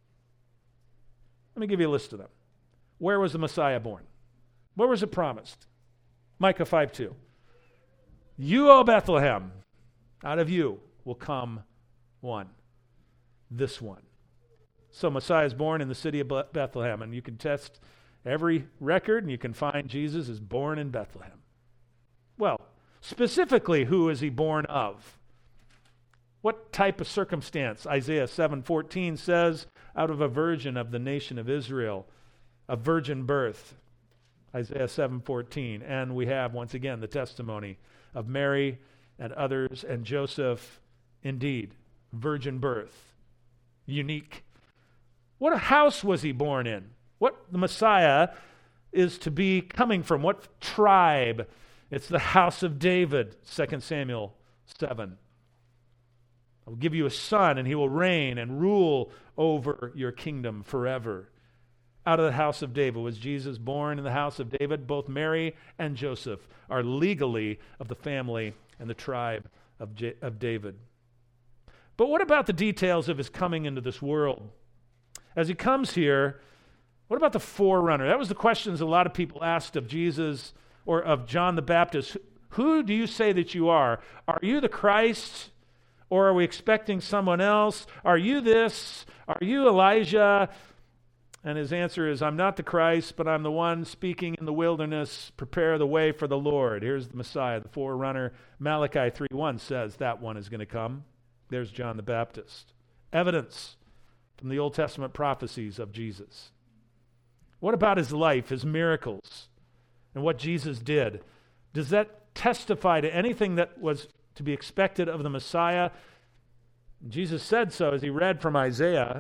Let me give you a list of them. Where was the Messiah born? Where was it promised? Micah 5:2. You, O Bethlehem, out of you will come one. This one. So Messiah is born in the city of Bethlehem, and you can test every record, and you can find Jesus is born in Bethlehem. Well, specifically, who is he born of? What type of circumstance? Isaiah 7:14 says, out of a virgin of the nation of Israel, a virgin birth. Isaiah 7:14. And we have, once again, the testimony of Mary and others and Joseph. Indeed, virgin birth. Unique. What house was he born in? What the Messiah is to be coming from? What tribe? It's the house of David, 2 Samuel 7. I will give you a son, and he will reign and rule over your kingdom forever. Out of the house of David was Jesus born in the house of David. Both Mary and Joseph are legally of the family and the tribe of David. But what about the details of his coming into this world? As he comes here, what about the forerunner? That was the questions a lot of people asked of Jesus or of John the Baptist. Who do you say that you are? Are you the Christ? Or are we expecting someone else? Are you this? Are you Elijah? And his answer is, I'm not the Christ, but I'm the one speaking in the wilderness. Prepare the way for the Lord. Here's the Messiah, the forerunner. Malachi 3:1 says that one is going to come. There's John the Baptist. Evidence from the Old Testament prophecies of Jesus. What about his life, his miracles, and what Jesus did? Does that testify to anything that was to be expected of the Messiah? Jesus said so as he read from Isaiah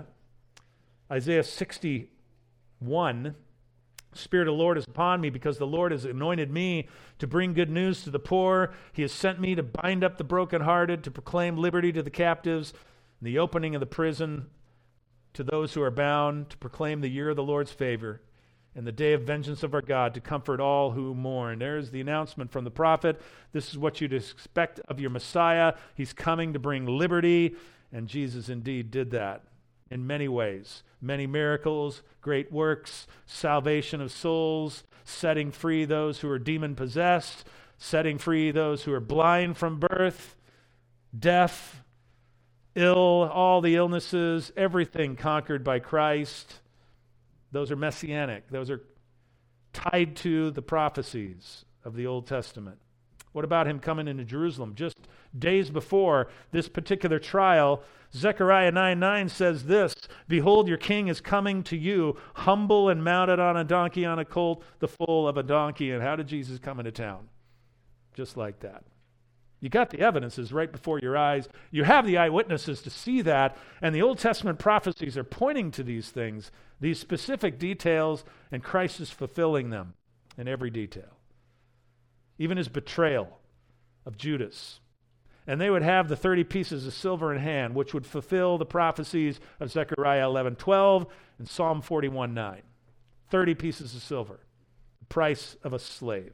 61. Spirit of the Lord is upon me because the Lord has anointed me to bring good news to the poor. He has sent me to bind up the brokenhearted, to proclaim liberty to the captives, and the opening of the prison to those who are bound, to proclaim the year of the Lord's favor and the day of vengeance of our God, to comfort all who mourn. There's the announcement from the prophet. This is what you'd expect of your Messiah. He's coming to bring liberty, and Jesus indeed did that in many ways. Many miracles, great works, salvation of souls, setting free those who are demon-possessed, setting free those who are blind from birth, deaf, ill, all the illnesses, everything conquered by Christ. Those are messianic. Those are tied to the prophecies of the Old Testament. What about him coming into Jerusalem? Just days before this particular trial, Zechariah 9:9 says this, behold, your king is coming to you, humble and mounted on a donkey, on a colt, the foal of a donkey. And how did Jesus come into town? Just like that. You got the evidences right before your eyes. You have the eyewitnesses to see that, and the Old Testament prophecies are pointing to these things, these specific details, and Christ is fulfilling them in every detail. Even his betrayal of Judas. And they would have the 30 pieces of silver in hand, which would fulfill the prophecies of Zechariah 11:12 and Psalm 41:9. 30 pieces of silver, the price of a slave,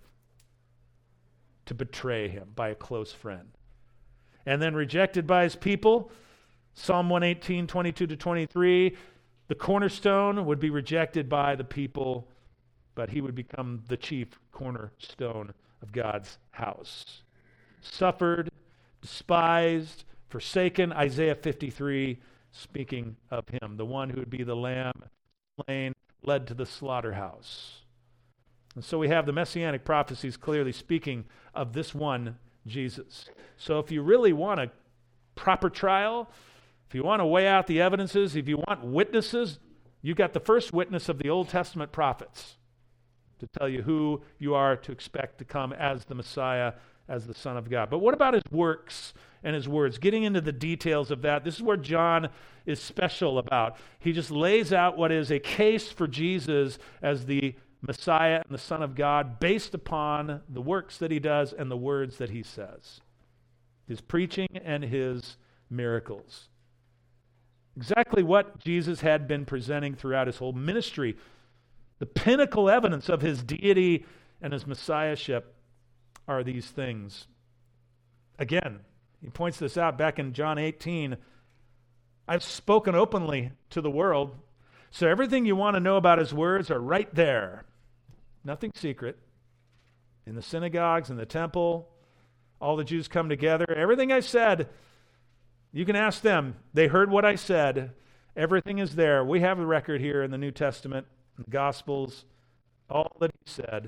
to betray him by a close friend. And then rejected by his people, Psalm 118:22-23, the cornerstone would be rejected by the people, but he would become the chief cornerstone of God's house. Suffered, despised, forsaken, Isaiah 53, speaking of him, the one who would be the lamb slain, led to the slaughterhouse. And so we have the messianic prophecies clearly speaking of this one, Jesus. So if you really want a proper trial, if you want to weigh out the evidences, if you want witnesses, you got the first witness of the Old Testament prophets to tell you who you are to expect to come as the Messiah, as the Son of God. But what about his works and his words? Getting into the details of that, this is where John is special about. He just lays out what is a case for Jesus as the Messiah and the Son of God based upon the works that he does and the words that he says. His preaching and his miracles. Exactly what Jesus had been presenting throughout his whole ministry. The pinnacle evidence of his deity and his messiahship are these things. Again, he points this out back in John 18. I've spoken openly to the world, so everything you want to know about his words are right there. Nothing secret. In the synagogues, in the temple, all the Jews come together. Everything I said, you can ask them. They heard what I said. Everything is there. We have a record here in the New Testament, in the Gospels. All that he said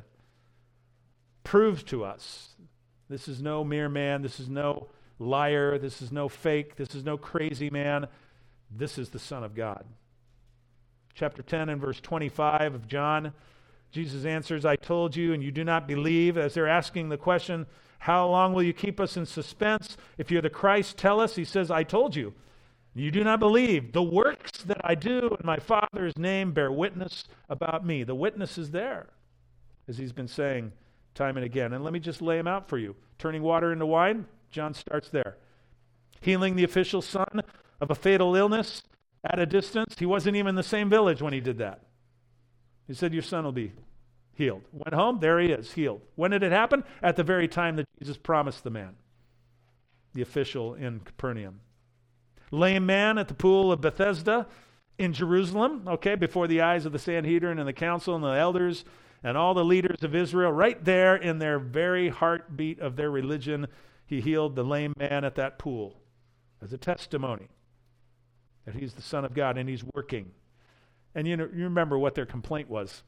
proves to us. This is no mere man. This is no liar. This is no fake. This is no crazy man. This is the Son of God. Chapter 10 and verse 25 of John, Jesus answers, I told you, and you do not believe. As they're asking the question, how long will you keep us in suspense? If you're the Christ, tell us. He says, I told you. You do not believe. The works that I do in my Father's name bear witness about me. The witness is there, as he's been saying time and again. And let me just lay them out for you. Turning water into wine, John starts there. Healing the official son of a fatal illness at a distance. He wasn't even in the same village when he did that. He said, your son will be healed. Went home, there he is, healed. When did it happen? At the very time that Jesus promised the man, the official in Capernaum. Lame man at the pool of Bethesda in Jerusalem, before the eyes of the Sanhedrin and the council and the elders and all the leaders of Israel, right there in their very heartbeat of their religion, he healed the lame man at that pool as a testimony that he's the Son of God and he's working. And you remember what their complaint was.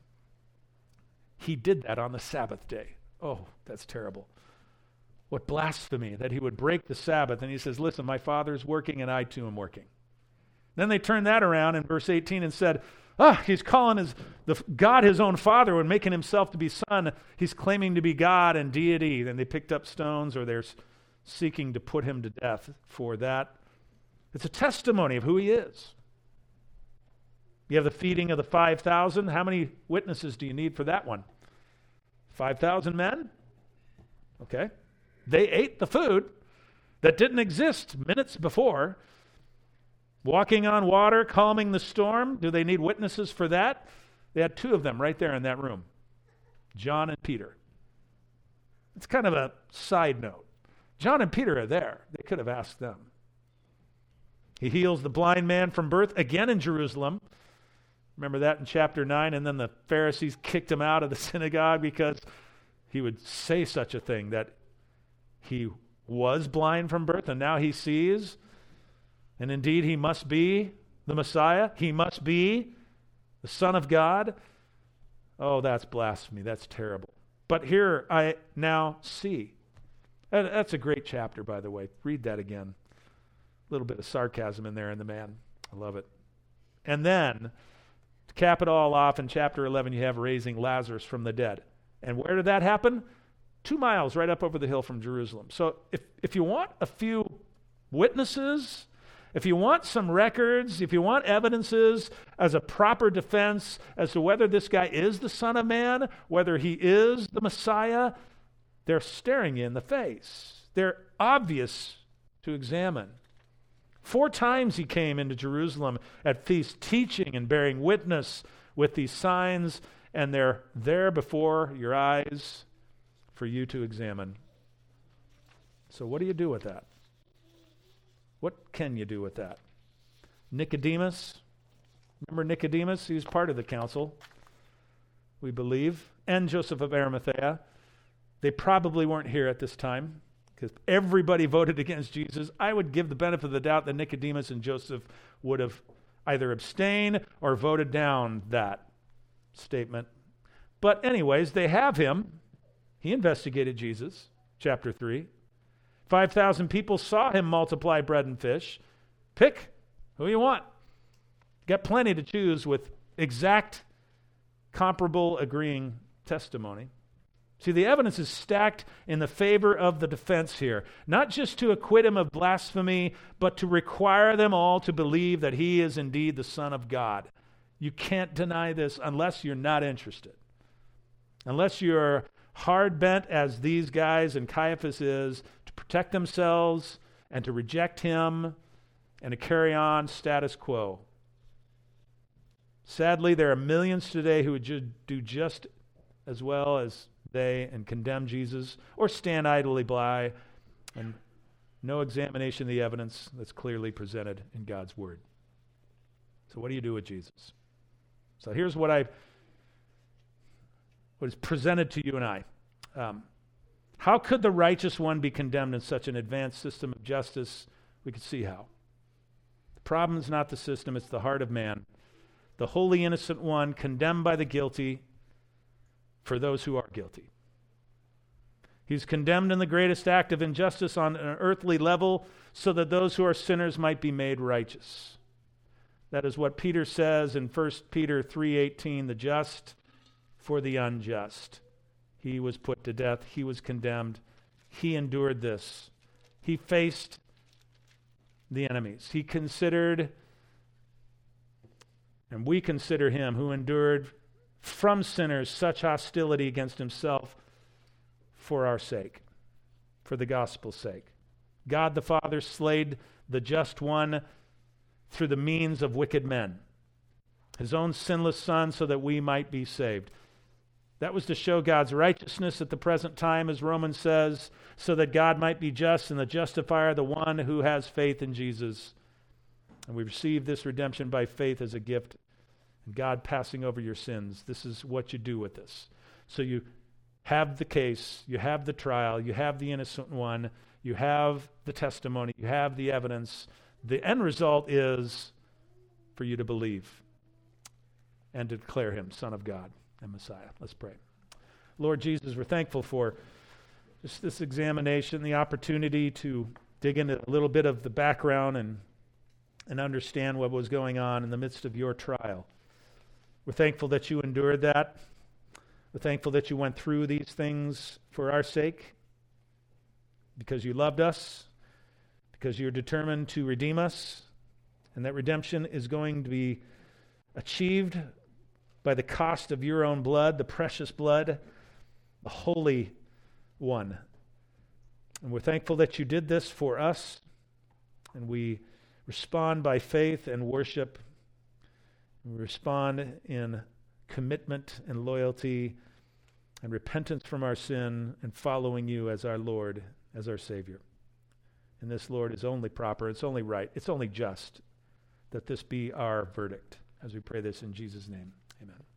He did that on the Sabbath day. Oh, that's terrible. What blasphemy that he would break the Sabbath. And he says, listen, my Father's working and I too am working. Then they turned that around in verse 18 and said, he's calling God his own Father and making himself to be Son. He's claiming to be God and deity. Then they picked up stones, or they're seeking to put him to death for that. It's a testimony of who he is. You have the feeding of the 5,000. How many witnesses do you need for that one? 5,000 men? Okay. They ate the food that didn't exist minutes before. Walking on water, calming the storm. Do they need witnesses for that? They had two of them right there in that room. John and Peter. It's kind of a side note. John and Peter are there. They could have asked them. He heals the blind man from birth, again in Jerusalem. Remember that in chapter 9, and then the Pharisees kicked him out of the synagogue because he would say such a thing, that he was blind from birth and now he sees. And indeed, he must be the Messiah. He must be the Son of God. Oh, that's blasphemy. That's terrible. But here I now see. That's a great chapter, by the way. Read that again. A little bit of sarcasm in there in the man. I love it. And then, to cap it all off, in chapter 11, you have raising Lazarus from the dead. And where did that happen? 2 miles right up over the hill from Jerusalem. So if you want a few witnesses, if you want some records, if you want evidences as a proper defense as to whether this guy is the Son of Man, whether he is the Messiah, they're staring you in the face. They're obvious to examine. 4 times he came into Jerusalem at feast, teaching and bearing witness with these signs, and they're there before your eyes for you to examine. So what do you do with that? What can you do with that? Nicodemus, remember Nicodemus? He was part of the council, we believe, and Joseph of Arimathea. They probably weren't here at this time, because everybody voted against Jesus. I would give the benefit of the doubt that Nicodemus and Joseph would have either abstained or voted down that statement. But anyways, they have him. He investigated Jesus, chapter 3. 5,000 people saw him multiply bread and fish. Pick who you want. Got plenty to choose with exact, comparable, agreeing testimony. See, the evidence is stacked in the favor of the defense here, not just to acquit him of blasphemy, but to require them all to believe that he is indeed the Son of God. You can't deny this unless you're not interested. Unless you're hard-bent, as these guys and Caiaphas is, to protect themselves and to reject him and to carry on status quo. Sadly, there are millions today who would do just as well as they and condemn Jesus or stand idly by and no examination of the evidence that's clearly presented in God's Word. So what do you do with Jesus? So here's what is presented to you and I. How could the righteous one be condemned in such an advanced system of justice? We could see how. The problem is not the system, it's the heart of man. The holy innocent one condemned by the guilty for those who are guilty. He's condemned in the greatest act of injustice on an earthly level so that those who are sinners might be made righteous. That is what Peter says in 1 Peter 3:18, the just for the unjust. He was put to death. He was condemned. He endured this. He faced the enemies. He considered, and we consider him who endured from sinners such hostility against himself for our sake, for the gospel's sake. God the Father slayed the just one through the means of wicked men, his own sinless Son, so that we might be saved. That was to show God's righteousness at the present time, as Romans says, so that God might be just and the justifier, the one who has faith in Jesus. And we receive this redemption by faith as a gift, and God passing over your sins. This is what you do with this. So you have the case, you have the trial, you have the innocent one, you have the testimony, you have the evidence. The end result is for you to believe and to declare him Son of God and Messiah. Let's pray. Lord Jesus, we're thankful for just this examination, the opportunity to dig into a little bit of the background and understand what was going on in the midst of your trial. We're thankful that you endured that. We're thankful that you went through these things for our sake, because you loved us, because you're determined to redeem us, and that redemption is going to be achieved by the cost of your own blood, the precious blood, the Holy One. And we're thankful that you did this for us, and we respond by faith and worship. We respond in commitment and loyalty and repentance from our sin and following you as our Lord, as our Savior. And this, Lord, is only proper, it's only right, it's only just that this be our verdict. As we pray this in Jesus' name, amen.